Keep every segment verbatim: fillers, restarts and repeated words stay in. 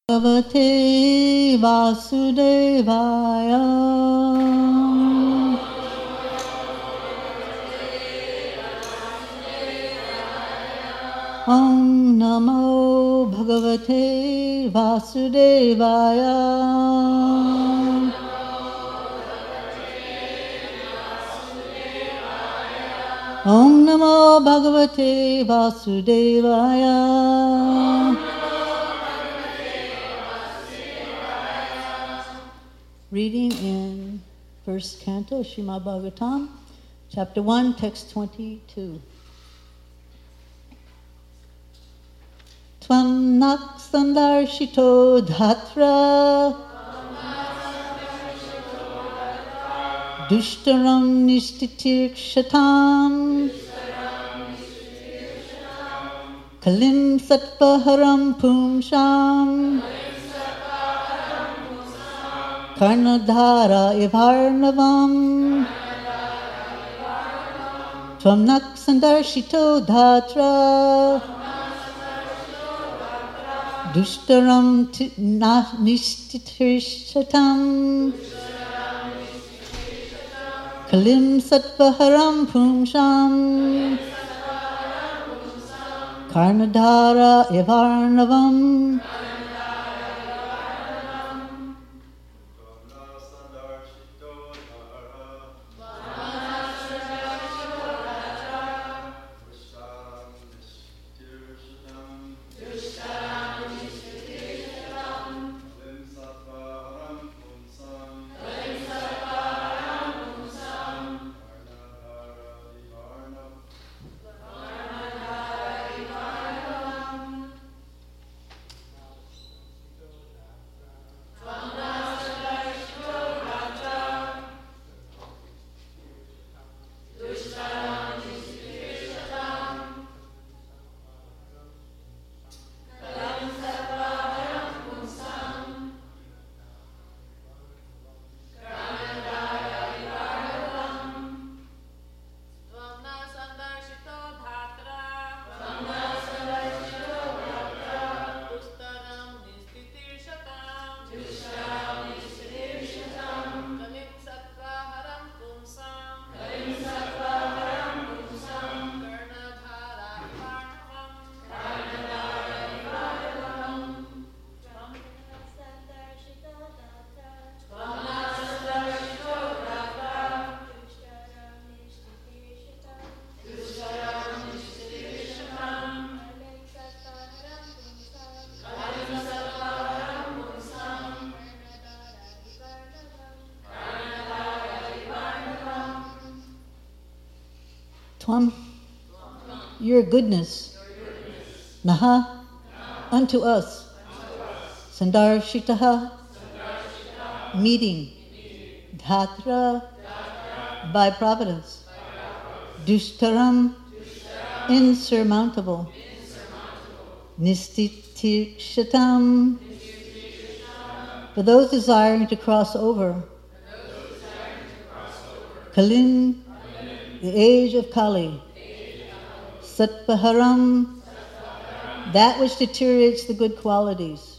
Bhagavate Vasudevaya. Om Namo Bhagavate Vasudevaya. Om Namo Bhagavate Vasudevaya. Reading in first canto, Srimad Bhagavatam, chapter one, text twenty-two. Tvam naksandarshito dhatra dushtaram nishtitirkshatam kalim satvaharam pumsham Karnadhara ivarnavam Tvam naksandarshito dhatra Dushtaram nishtitishatam Kalim satvaharam pumsham Karnadhara ivarnavam Tvam, your goodness, Naha, unto us, Sandarshitaha, meeting, Dhatra, by providence, Dushtaram, insurmountable, Nistitikshatam, for those desiring to cross over, Kalim, the age of Kali, Satvaharam, that which deteriorates the good qualities,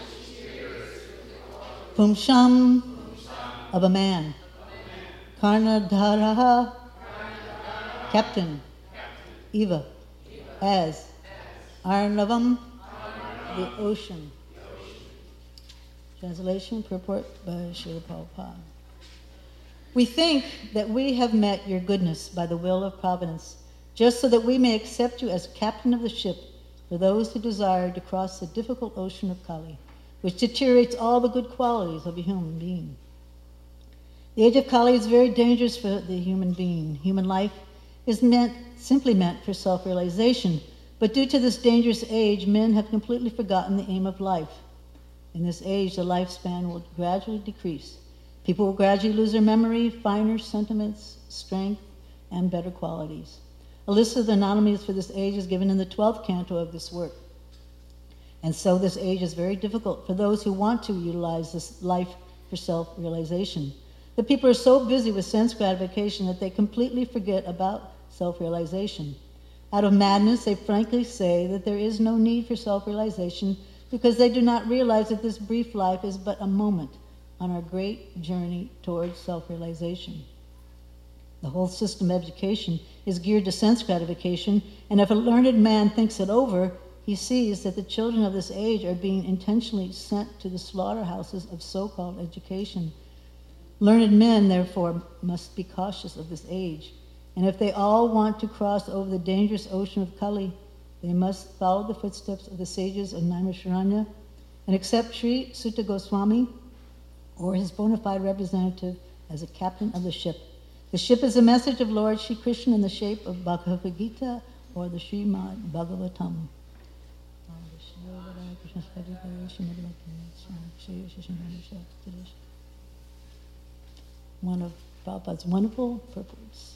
Pumsham, of a man, Karnadharaha, captain, Eva, as, Arnavam, the ocean. Translation, purport by Srila Prabhupada. We think that we have met your goodness by the will of providence, just so that we may accept you as captain of the ship for those who desire to cross the difficult ocean of Kali, which deteriorates all the good qualities of a human being. The age of Kali is very dangerous for the human being. Human life is meant, simply meant for self-realization, but due to this dangerous age, men have completely forgotten the aim of life. In this age, the lifespan will gradually decrease. People will gradually lose their memory, finer sentiments, strength, and better qualities. A list of the anomalies for this age is given in the twelfth canto of this work. And so this age is very difficult for those who want to utilize this life for self-realization. The people are so busy with sense gratification that they completely forget about self-realization. Out of madness, they frankly say that there is no need for self-realization because they do not realize that this brief life is but a moment on our great journey towards self-realization. The whole system of education is geared to sense gratification, and if a learned man thinks it over, he sees that the children of this age are being intentionally sent to the slaughterhouses of so-called education. Learned men, therefore, must be cautious of this age, and if they all want to cross over the dangerous ocean of Kali, they must follow the footsteps of the sages of Naimisharanya and accept Sri Sutta Goswami or his bona fide representative as a captain of the ship. The ship is a message of Lord Shri Krishna in the shape of Bhagavad Gita or the Srimad Bhagavatam. One of Prabhupada's wonderful purports.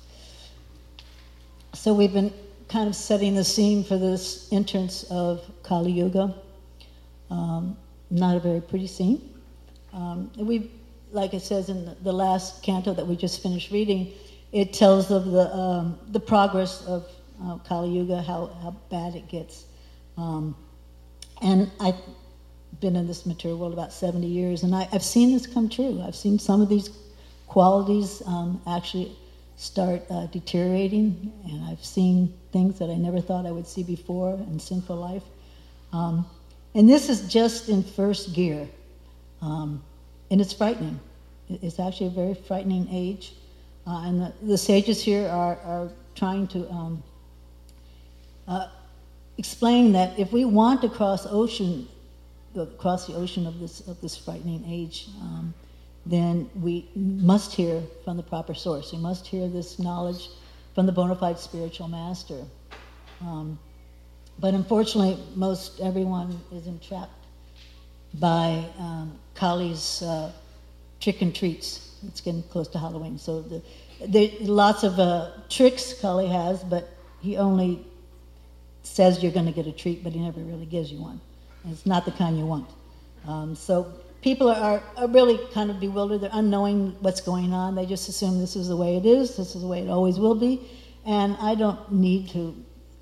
So we've been kind of setting the scene for this entrance of Kali Yuga. Um, not a very pretty scene. Um, we, like it says in the last canto that we just finished reading, it tells of the um, the progress of uh, Kali Yuga, how, how bad it gets. Um, and I've been in this material world about seventy years, and I, I've seen this come true. I've seen some of these qualities um, actually start uh, deteriorating, and I've seen things that I never thought I would see before in sinful life. Um, and this is just in first gear, um, and it's frightening. It's actually a very frightening age, uh, and the, the sages here are, are trying to um, uh, explain that if we want to cross ocean, cross the ocean of this of this frightening age, um, then we must hear from the proper source. We must hear this knowledge from the bona fide spiritual master. Um, but unfortunately, most everyone is entrapped by um, Kali's uh, trick and treats. It's getting close to Halloween, so the, there lots of uh, tricks Kali has, but he only says you're going to get a treat, but he never really gives you one. And it's not the kind you want. Um, so people are, are really kind of bewildered. They're unknowing what's going on. They just assume this is the way it is. This is the way it always will be. And I don't need to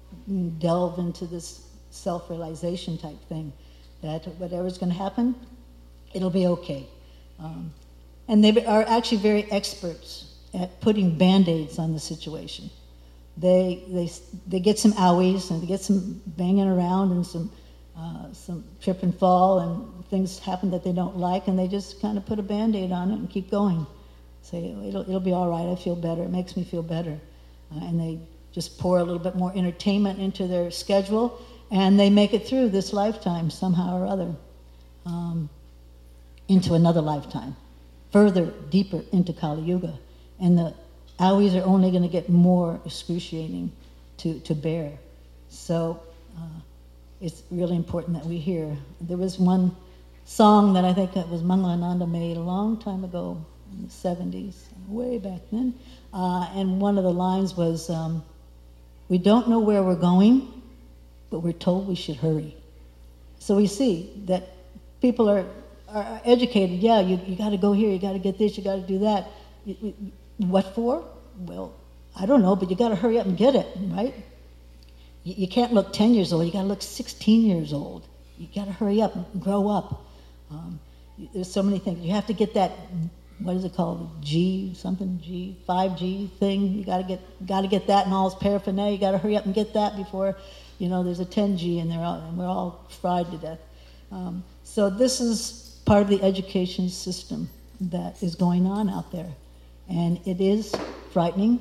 delve into this self-realization type thing, that whatever's going to happen, it'll be okay. Um, and they are actually very experts at putting Band-Aids on the situation. They, they, they get some owies, and they get some banging around and some Uh, some trip and fall, and things happen that they don't like, and they just kind of put a Band-Aid on it and keep going. Say, it'll, it'll be all right, I feel better, it makes me feel better. Uh, and they just pour a little bit more entertainment into their schedule, and they make it through this lifetime somehow or other, um, into another lifetime, further, deeper into Kali Yuga. And the owies are only going to get more excruciating to, to bear. So, uh, it's really important that we hear. There was one song that I think that was Mangalananda made a long time ago, in the seventies, way back then. Uh, and one of the lines was, um, we don't know where we're going, but we're told we should hurry. So we see that people are, are educated. Yeah, you, you got to go here, you got to get this, you got to do that. What for? Well, I don't know, but you got to hurry up and get it, right? You can't look ten years old, you gotta look sixteen years old. You gotta hurry up and grow up. Um, there's so many things. You have to get that, what is it called, G, something, G, five G thing. You gotta get gotta get that and all its paraphernalia. You gotta hurry up and get that before, you know, there's a ten G and, they're all, and we're all fried to death. Um, so this is part of the education system that is going on out there. And it is frightening.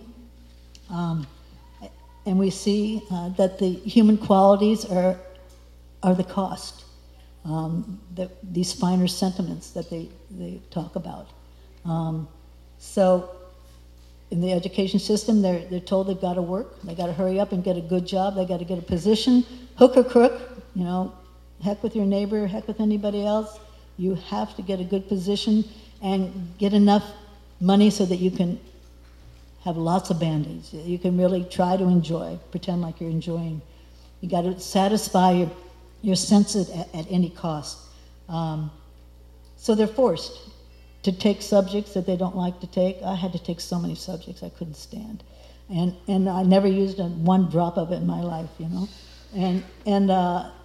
Um, And we see uh, that the human qualities are are the cost, um, that these finer sentiments that they, they talk about. Um, so in the education system, they're, they're told they've got to work, they got to hurry up and get a good job, they got to get a position, hook or crook, you know, heck with your neighbor, heck with anybody else. You have to get a good position and get enough money so that you can have lots of Band-Aids. You can really try to enjoy, pretend like you're enjoying. You got to satisfy your, your senses at, at any cost. Um, so they're forced to take subjects that they don't like to take. I had to take so many subjects I couldn't stand. And and I never used a, one drop of it in my life, you know. And, and uh,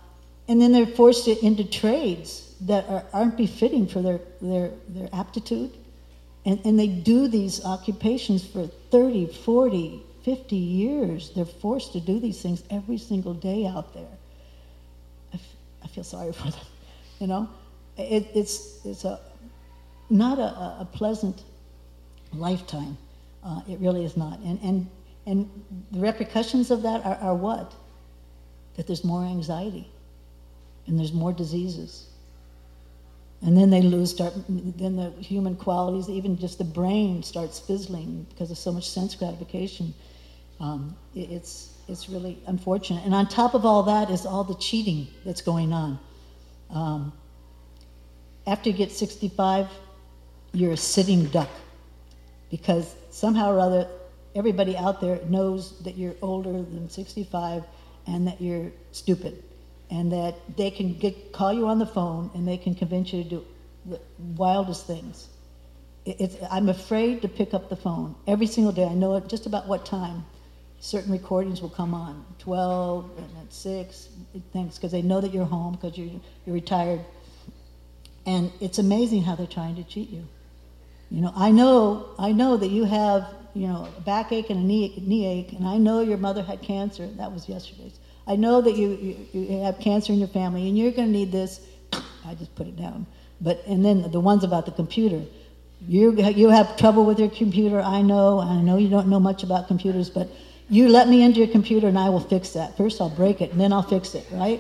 and then they're forced into trades that are, aren't befitting for their, their, their aptitude. And, and they do these occupations for thirty, forty, fifty years. They're forced to do these things every single day out there. I, f- I feel sorry for them, you know? It, it's it's a not a, a pleasant lifetime. Uh, it really is not. And, and, and the repercussions of that are, are what? That there's more anxiety and there's more diseases. And then they lose, start, then the human qualities, even just the brain starts fizzling because of so much sense gratification. Um, it, it's, it's really unfortunate. And on top of all that is all the cheating that's going on. Um, after you get sixty-five, you're a sitting duck because somehow or other, everybody out there knows that you're older than sixty-five and that you're stupid. And that they can get, call you on the phone and they can convince you to do the wildest things. It, it's, I'm afraid to pick up the phone every single day. I know at just about what time certain recordings will come on, twelve and at six, things, because they know that you're home because you're, you're retired. And it's amazing how they're trying to cheat you. You know, I know, I know that you have, you know, a backache and a knee, knee ache, and I know your mother had cancer. That was yesterday's. I know that you, you, you have cancer in your family, and you're going to need this. I just put it down. But and then the ones about the computer. You you have trouble with your computer. I know. I know you don't know much about computers, but you let me into your computer, and I will fix that. First, I'll break it, and then I'll fix it. Right?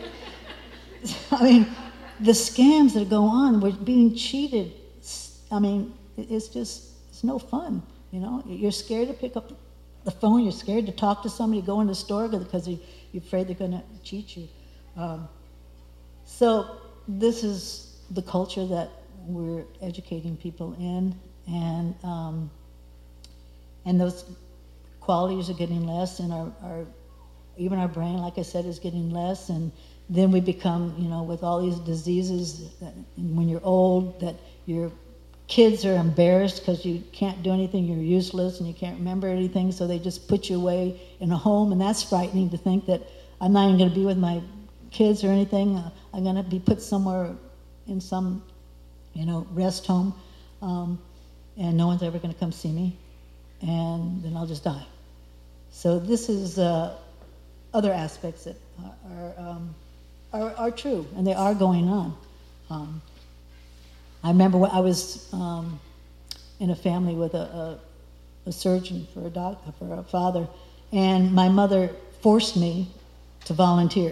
I mean, the scams that go on, we're being cheated. I mean, it's just it's no fun. You know, you're scared to pick up the phone. You're scared to talk to somebody, go in the store because you. You're afraid they're going to cheat you. Um, so this is the culture that we're educating people in, and um, and those qualities are getting less, and our, our even our brain, like I said, is getting less, and then we become, you know, with all these diseases that when you're old, that your kids are embarrassed because you can't do anything, you're useless, and you can't remember anything, so they just put you away in a home, and that's frightening to think that I'm not even going to be with my kids or anything. Uh, I'm going to be put somewhere in some, you know, rest home, um, and no one's ever going to come see me, and then I'll just die. So this is uh, other aspects that are, are, um, are, are true, and they are going on. Um, I remember when I was um, in a family with a, a, a surgeon for a doctor, for a father, and my mother forced me to volunteer.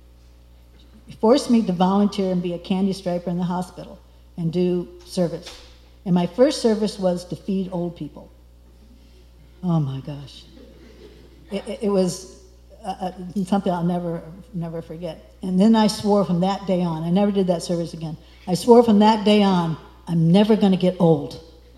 She forced me to volunteer and be a candy striper in the hospital and do service. And my first service was to feed old people. Oh my gosh. It, it, it was uh, something I'll never, never forget. And then I swore from that day on, I never did that service again. I swore from that day on, I'm never going to get old.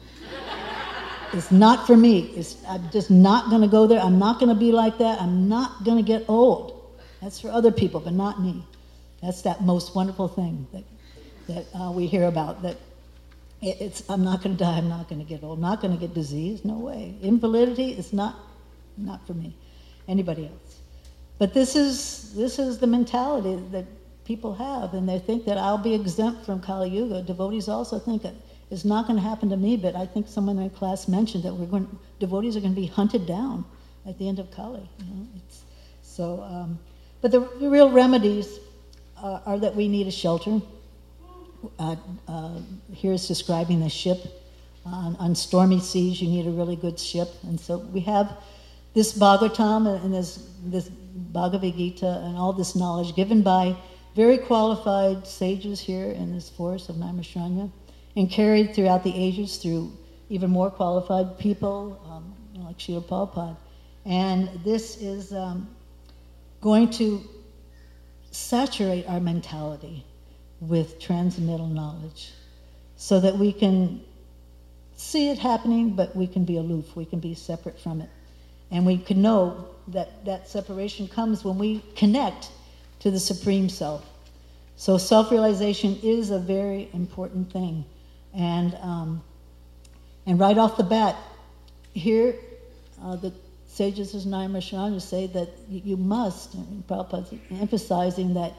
It's not for me. It's, I'm just not going to go there. I'm not going to be like that. I'm not going to get old. That's for other people, but not me. That's that most wonderful thing that that uh, we hear about. That it, it's I'm not going to die. I'm not going to get old. I'm not going to get disease. No way. Invalidity is not not for me. Anybody else? But this is this is the mentality that people have, and they think that I'll be exempt from Kali Yuga. Devotees also think that it's not going to happen to me, but I think someone in class mentioned that we're going, devotees are going to be hunted down at the end of Kali. You know? It's, so, um, but the, the real remedies uh, are that we need a shelter. Uh, uh, here is describing the ship. On, on stormy seas, you need a really good ship, and so we have this Bhagavatam and this, this Bhagavad Gita and all this knowledge given by very qualified sages here in this forest of Naimisharanya, and carried throughout the ages through even more qualified people, um, like Srila Prabhupada. And this is um, going to saturate our mentality with transcendental knowledge so that we can see it happening, but we can be aloof, we can be separate from it. And we can know that that separation comes when we connect to the Supreme Self. So self-realization is a very important thing. And um, and right off the bat, here, uh, the sages of Naimisharanya say that you must, and Prabhupada's emphasizing that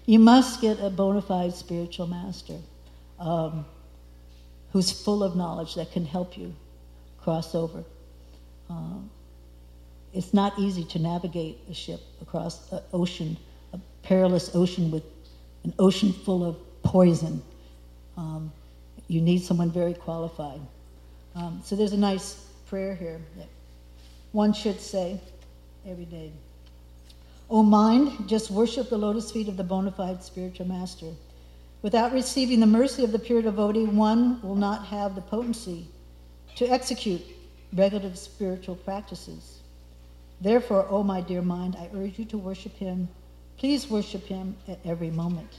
you must get a bona fide spiritual master um, who's full of knowledge that can help you cross over. Um, it's not easy to navigate a ship across an ocean, a perilous ocean with an ocean full of poison. Um, you need someone very qualified. Um, so there's a nice prayer here that one should say every day. O mind, just worship the lotus feet of the bona fide spiritual master. Without receiving the mercy of the pure devotee, one will not have the potency to execute regulative spiritual practices. Therefore, O my dear mind, I urge you to worship him. Please worship him at every moment.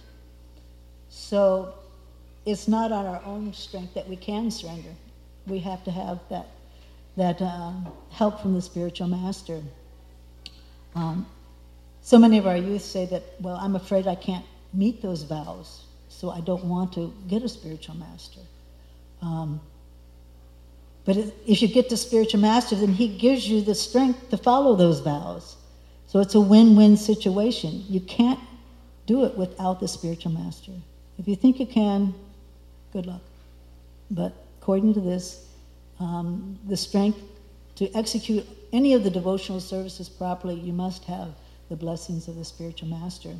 So it's not on our own strength that we can surrender. We have to have that, that um, help from the spiritual master. Um, so many of our youth say that, well, I'm afraid I can't meet those vows, so I don't want to get a spiritual master. Um, but if you get the spiritual master, then he gives you the strength to follow those vows. So it's a win-win situation. You can't do it without the spiritual master. If you think you can, good luck. But according to this, um, the strength to execute any of the devotional services properly, you must have the blessings of the spiritual master.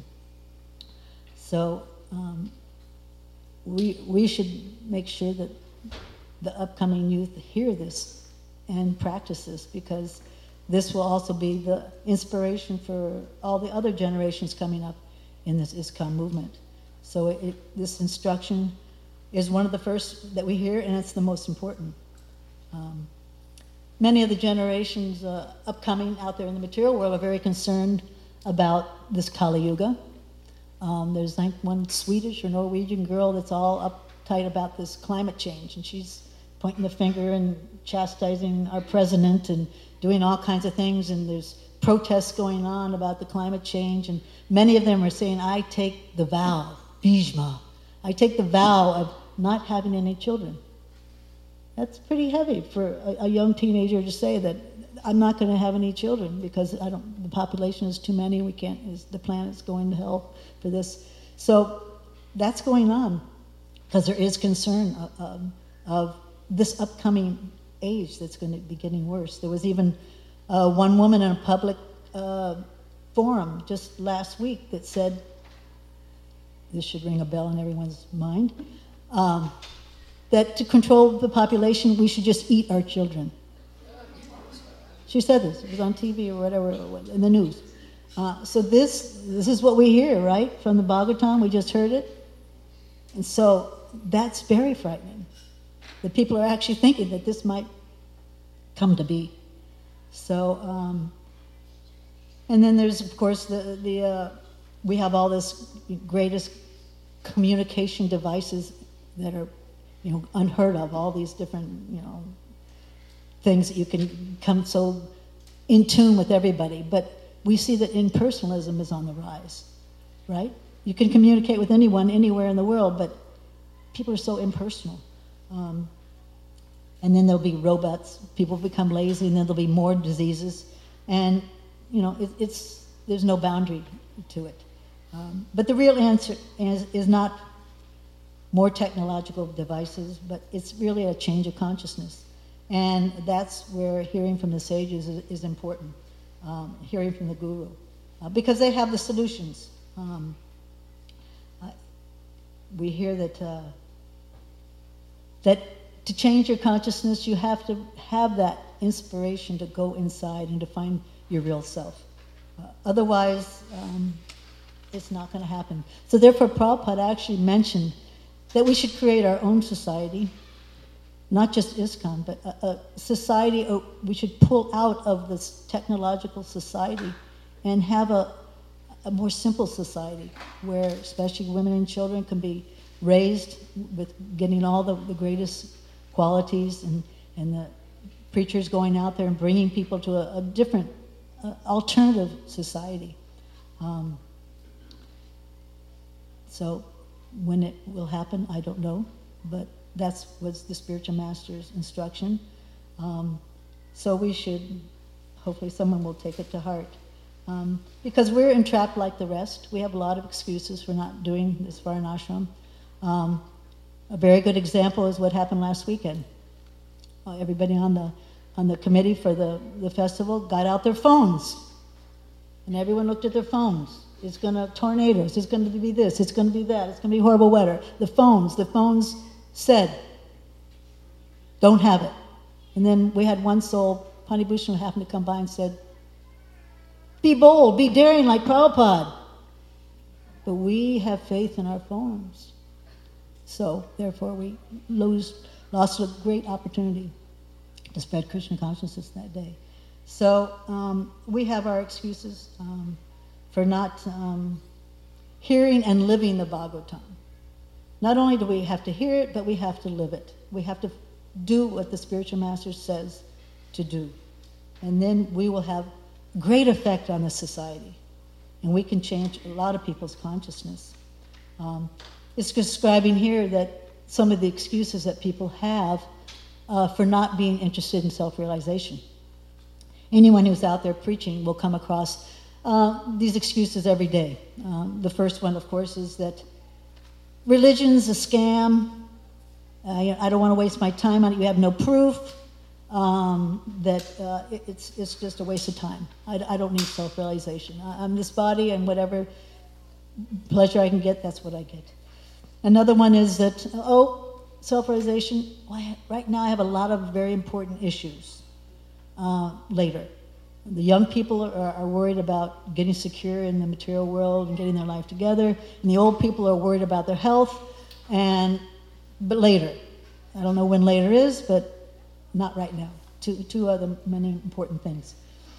So um, we, we should make sure that the upcoming youth hear this and practice this, because this will also be the inspiration for all the other generations coming up in this ISKCON movement. So it, it, this instruction is one of the first that we hear, and it's the most important. Um, many of the generations uh, upcoming out there in the material world are very concerned about this Kali Yuga. Um, there's like one Swedish or Norwegian girl that's all uptight about this climate change, and she's pointing the finger and chastising our president and doing all kinds of things, and there's protests going on about the climate change, and many of them are saying, I take the vow, Bhishma, I take the vow of not having any children. That's pretty heavy for a, a young teenager to say that I'm not going to have any children because I don't. The population is too many. We can't. Is, the planet's going to hell for this. So that's going on because there is concern of, um, of this upcoming age that's going to be getting worse. There was even uh, one woman in a public uh, forum just last week that said, this should ring a bell in everyone's mind, um, that to control the population, we should just eat our children. She said this. It was on T V or whatever, in the news. Uh, so this this is what we hear, right? From the Bhagavatam, we just heard it. And so that's very frightening. That people are actually thinking that this might come to be. So, um, and then there's, of course, the, the uh, we have all this greatest communication devices that are, you know, unheard of, all these different, you know, things that you can come so in tune with everybody. But we see that impersonalism is on the rise, right? You can communicate with anyone, anywhere in the world, but people are so impersonal. Um, and then there'll be robots, people become lazy, and then there'll be more diseases. And, you know, it, it's there's no boundary to it. Um, but the real answer is, is not more technological devices, but it's really a change of consciousness. And that's where hearing from the sages is, is important, um, hearing from the guru, uh, because they have the solutions. Um, uh, we hear that uh, that to change your consciousness, you have to have that inspiration to go inside and to find your real self. Uh, otherwise, um, it's not going to happen. So therefore, Prabhupada actually mentioned that we should create our own society, not just ISKCON, but a, a society. Uh, we should pull out of this technological society and have a, a more simple society where especially women and children can be raised with getting all the, the greatest qualities, and, and the preachers going out there and bringing people to a, a different, uh, alternative society. Um, so when it will happen, I don't know, but that's what's the spiritual master's instruction. Um, so we should, hopefully someone will take it to heart. Um, because we're entrapped like the rest. We have a lot of excuses for not doing this Varnashram. Um, a very good example is what happened last weekend. Uh, everybody on the on the committee for the, the festival got out their phones. And everyone looked at their phones. It's going to tornadoes. It's going to be this. It's going to be that. It's going to be horrible weather. The phones, the phones said, don't have it. And then we had one soul, Pani Bhushan, who happened to come by and said, be bold, be daring like Prabhupada. But we have faith in our phones. So, therefore, we lose, lost a great opportunity to spread Krishna consciousness that day. So, um, we have our excuses um, for not um, hearing and living the Bhagavatam. Not only do we have to hear it, but we have to live it. We have to do what the spiritual master says to do. And then we will have great effect on the society. And we can change a lot of people's consciousness. Um, it's describing here that some of the excuses that people have uh, for not being interested in self-realization. Anyone who's out there preaching will come across uh, these excuses every day. Um, the first one, of course, is that religion's a scam. Uh, I don't want to waste my time on it. You have no proof. Um, that uh, it, it's, it's just a waste of time. I, I don't need self-realization. I, I'm this body, and whatever pleasure I can get, that's what I get. Another one is that, oh, self-realization, well, I, right now I have a lot of very important issues uh, later. The young people are, are worried about getting secure in the material world and getting their life together, and the old people are worried about their health, and but later. I don't know when later is, but not right now. Two, two other many important things.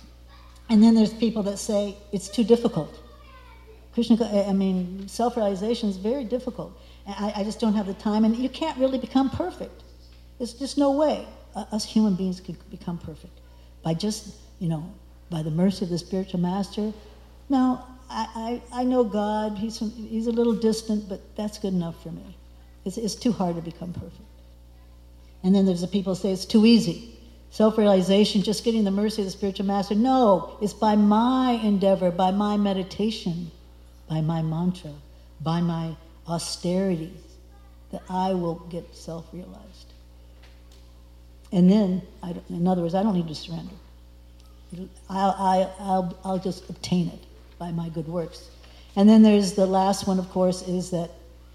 And then there's people that say it's too difficult. Krishna, I mean, self-realization is very difficult. I, I just don't have the time, and you can't really become perfect. There's just no way uh, us human beings can become perfect by just, you know, by the mercy of the spiritual master. No, I, I, I know God. He's from, he's a little distant, but that's good enough for me. It's, it's too hard to become perfect. And then there's the people who say it's too easy. Self-realization, just getting the mercy of the spiritual master. No, it's by my endeavor, by my meditation, by my mantra, by my austerities, that I will get self-realized. And then, I don't, in other words, I don't need to surrender. I'll, I, I'll, I'll just obtain it by my good works. And then there's the last one, of course, is that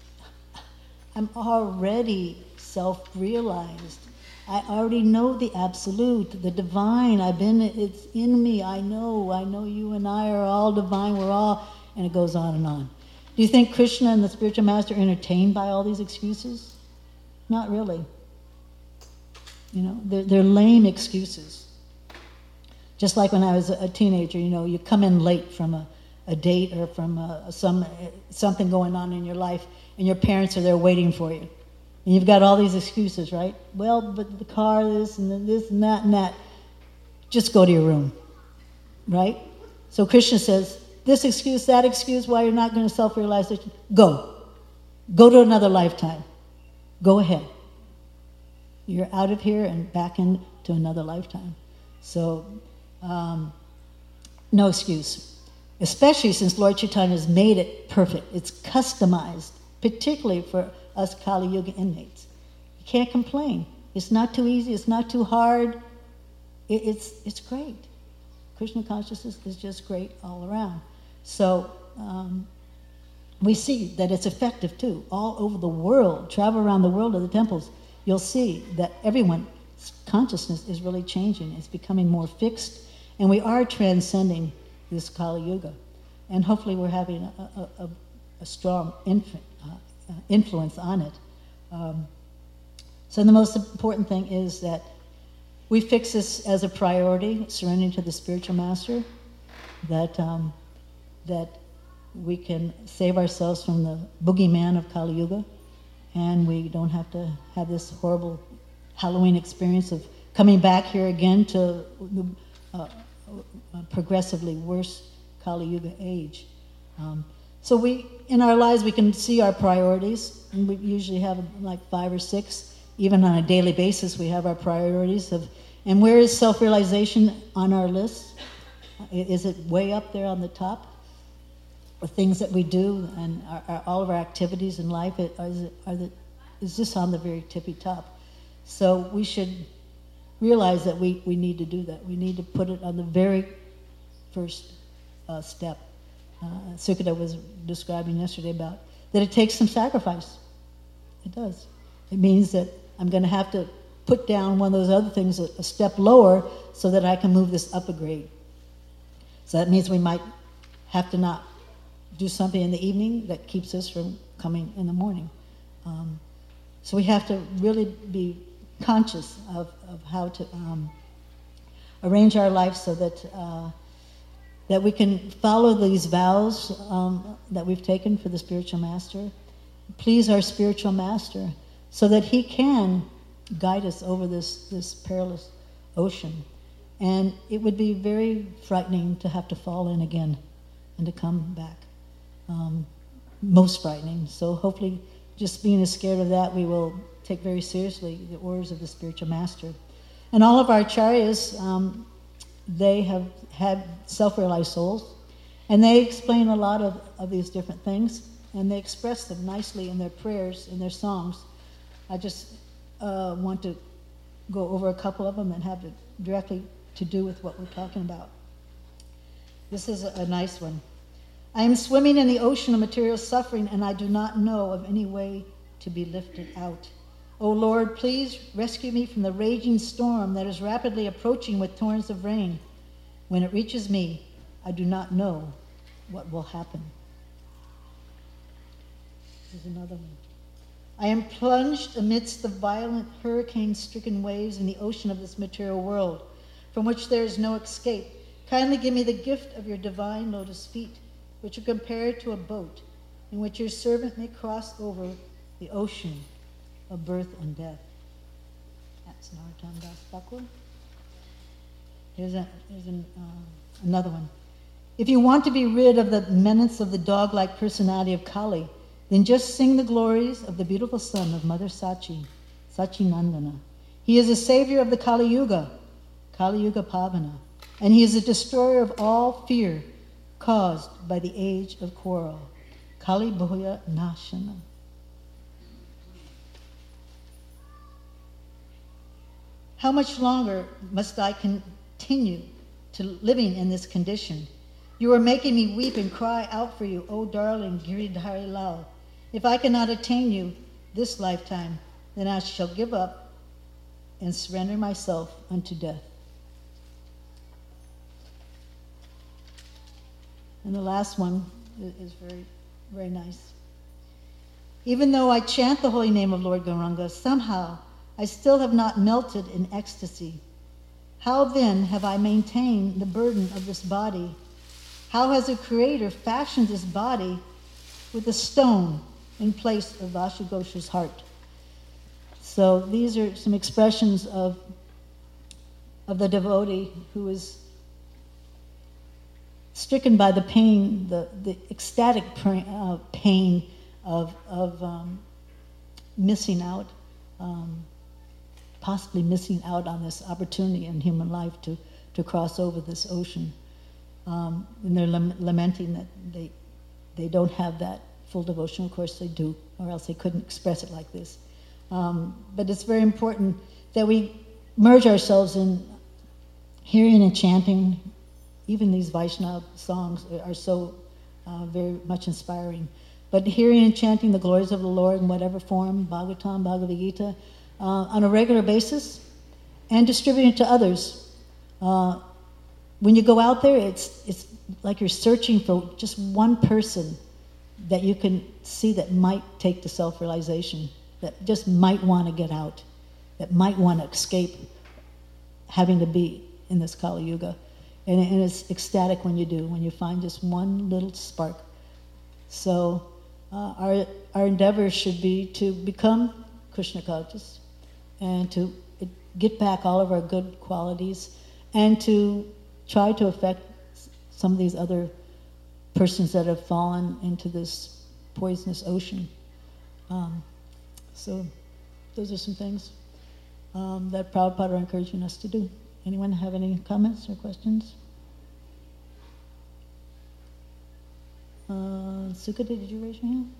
I'm already self-realized. I already know the absolute, the divine. I've been, it's in me. I know, I know you and I are all divine. We're all, and it goes on and on. Do you think Krishna and the spiritual master are entertained by all these excuses? Not really. You know, they're, they're lame excuses. Just like when I was a teenager, you know, you come in late from a, a date or from a, some something going on in your life, and your parents are there waiting for you. And you've got all these excuses, right? Well, but the car, this and this and that and that. Just go to your room, right? So Krishna says, this excuse, that excuse, why you're not going to self-realize it, go. Go to another lifetime. Go ahead. You're out of here and back into another lifetime. So, um, no excuse. Especially since Lord Chaitanya has made it perfect. It's customized, particularly for us Kali Yuga inmates. You can't complain. It's not too easy. It's not too hard. It, it's it's great. Krishna consciousness is just great all around. So um, we see that it's effective too. All over the world, travel around the world to the temples, you'll see that everyone's consciousness is really changing. It's becoming more fixed, and we are transcending this Kali Yuga. And hopefully we're having a, a, a, a strong infant. Uh, Uh, influence on it. Um, so the most important thing is that we fix this as a priority, surrendering to the spiritual master, that um, that we can save ourselves from the boogeyman of Kali Yuga, and we don't have to have this horrible Halloween experience of coming back here again to the uh, progressively worse Kali Yuga age. Um, So we, in our lives, we can see our priorities, and we usually have like five or six. Even on a daily basis, we have our priorities of, and where is self-realization on our list? Is it way up there on the top? The things that we do and our, our, all of our activities in life, it, is, it, are the, is this on the very tippy top? So we should realize that we, we need to do that. We need to put it on the very first uh, step. Uh, Sukada was describing yesterday about that it takes some sacrifice. It does. It means that I'm going to have to put down one of those other things a, a step lower so that I can move this up a grade. So that means we might have to not do something in the evening that keeps us from coming in the morning. Um, so we have to really be conscious of, of how to um, arrange our life so that uh, that we can follow these vows um, that we've taken for the spiritual master, please our spiritual master, so that he can guide us over this, this perilous ocean. And it would be very frightening to have to fall in again and to come back. Um, most frightening. So hopefully, just being as scared of that, we will take very seriously the orders of the spiritual master. And all of our acharyas, um, they have had self-realized souls, and they explain a lot of, of these different things, and they express them nicely in their prayers, in their songs. I just uh, want to go over a couple of them and have it directly to do with what we're talking about. This is a, a nice one. I am swimming in the ocean of material suffering, and I do not know of any way to be lifted out. O Lord, please rescue me from the raging storm that is rapidly approaching with torrents of rain. When it reaches me, I do not know what will happen. Here's another one. I am plunged amidst the violent hurricane-stricken waves in the ocean of this material world, from which there is no escape. Kindly give me the gift of your divine lotus feet, which are compared to a boat, in which your servant may cross over the ocean of birth and death. That's Narottam Das Thakur. Here's, a, here's an, uh, another one. If you want to be rid of the menace of the dog-like personality of Kali, then just sing the glories of the beautiful son of Mother Sachi, Sachinandana. He is a savior of the Kali Yuga, Kali Yuga Pavana, and he is a destroyer of all fear caused by the age of quarrel. Kali Bhuya Nashana. How much longer must I continue to living in this condition? You are making me weep and cry out for you, O darling Giridhari Lal. If I cannot attain you this lifetime, then I shall give up and surrender myself unto death. And the last one is very, very nice. Even though I chant the holy name of Lord Gauranga, somehow I still have not melted in ecstasy. How then have I maintained the burden of this body? How has the Creator fashioned this body with a stone in place of Vashughosa's heart? So these are some expressions of, of the devotee who is stricken by the pain, the, the ecstatic uh, pain of, of um, missing out, um, possibly missing out on this opportunity in human life to, to cross over this ocean. Um, and they're lamenting that they, they don't have that full devotion. Of course they do, or else they couldn't express it like this. Um, but it's very important that we merge ourselves in hearing and chanting. Even these Vaishnava songs are so uh, very much inspiring. But hearing and chanting the glories of the Lord in whatever form, Bhagavatam, Bhagavad Gita, uh, on a regular basis, and distributing it to others. Uh, when you go out there, it's, it's like you're searching for just one person that you can see that might take to self-realization, that just might want to get out, that might want to escape having to be in this Kali Yuga. And, and it's ecstatic when you do, when you find just one little spark. So uh, our, our endeavor should be to become Krishna conscious and to get back all of our good qualities and to try to affect some of these other persons that have fallen into this poisonous ocean. Um, so those are some things um, that Prabhupada are encouraging us to do. Anyone have any comments or questions? Uh, Sukade, did you raise your hand?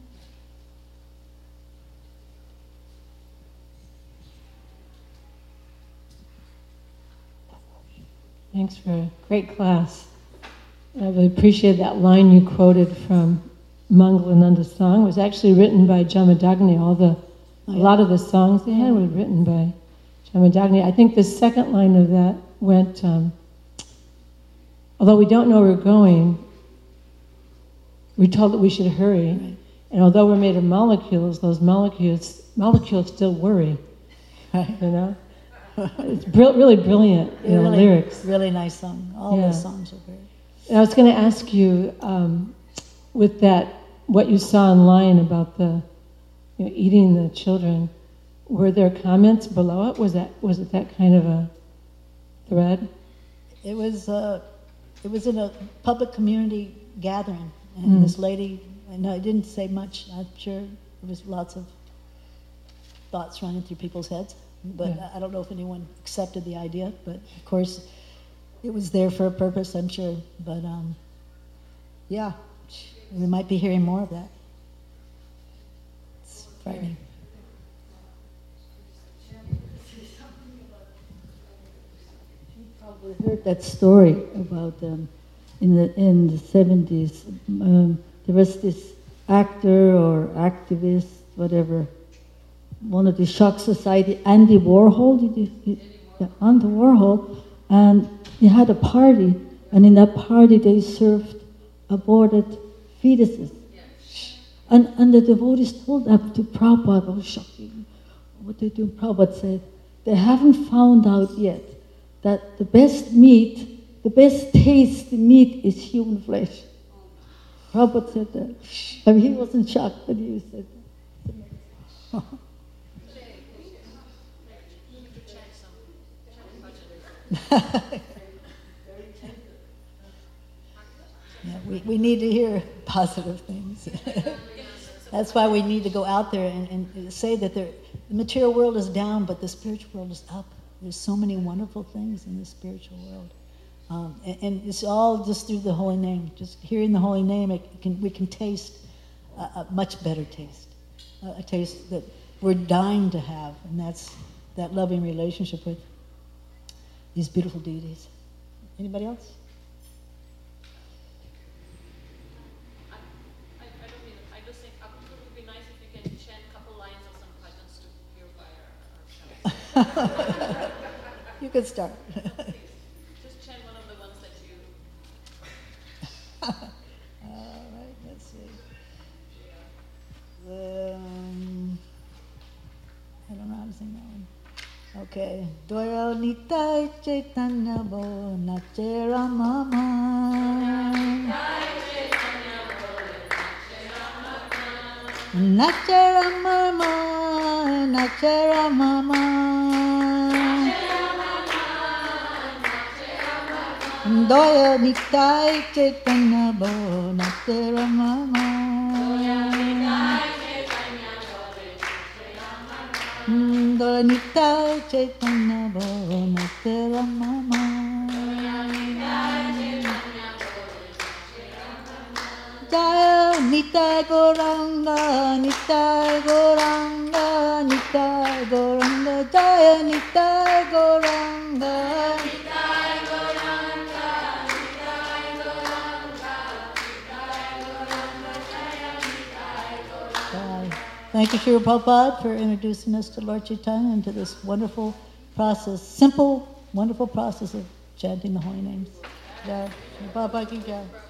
Thanks for a great class. I really appreciate that line you quoted from Mangalananda's song. It was actually written by Jamadagni. All the, Oh, a yeah. lot of the songs they had were written by Jamadagni. I think the second line of that went, um, although we don't know where we're going, we're told that we should hurry. Right. And although we're made of molecules, those molecules molecules still worry. Right. You know, it's br- really brilliant. You know, really, lyrics. really nice song. All Yeah. those songs are very. And I was going to ask you, um, with that, what you saw online about the, you know, eating the children. Were there comments below it? Was that was it that kind of a thread? It was uh, it was in a public community gathering, and Mm. this lady, and I didn't say much. I'm sure there was lots of thoughts running through people's heads, but Yeah. I don't know if anyone accepted the idea. But of course, it was there for a purpose, I'm sure. But um, yeah, we might be hearing more of that. It's frightening. Probably heard that story about um, in the in the seventies. Um, there was this actor or activist, whatever, one of the Shock Society, Andy Warhol. Did you, you yeah, Andy Warhol, and he had a party, and in that party they served aborted fetuses. And and the devotees told that to Prabhupada. Oh, shocking! What they do? Prabhupada said they haven't found out yet that the best meat, the best taste meat is human flesh. Prabhupada said that. I mean, he wasn't shocked that he said that. Yeah, we, we need to hear positive things. That's why we need to go out there and, and say that there, the material world is down, but the spiritual world is up. There's so many wonderful things in the spiritual world. Um, and, and it's all just through the holy name. Just hearing the holy name, it can, we can taste a, a much better taste. A, a taste that we're dying to have, and that's that loving relationship with these beautiful deities. Anybody else? You could start. Just chant one of the ones that you... All right, let's see. Um, I don't know how to sing that one. Okay. Doyo nitai chaitanya bo nache ramama. Nache ramama, nache ramama. Doya nitai chaitanya bo nache ramama. Doya nitai chaitanya bo nache ramama. Jaya nitai goranga, nitai goranga, nitai goranga, jaya nitai goranga. Thank you, Srila Prabhupada, for introducing us to Lord Chaitanya and to this wonderful process, simple, wonderful process of chanting the holy names. Jai. Srila Prabhupada ki jai.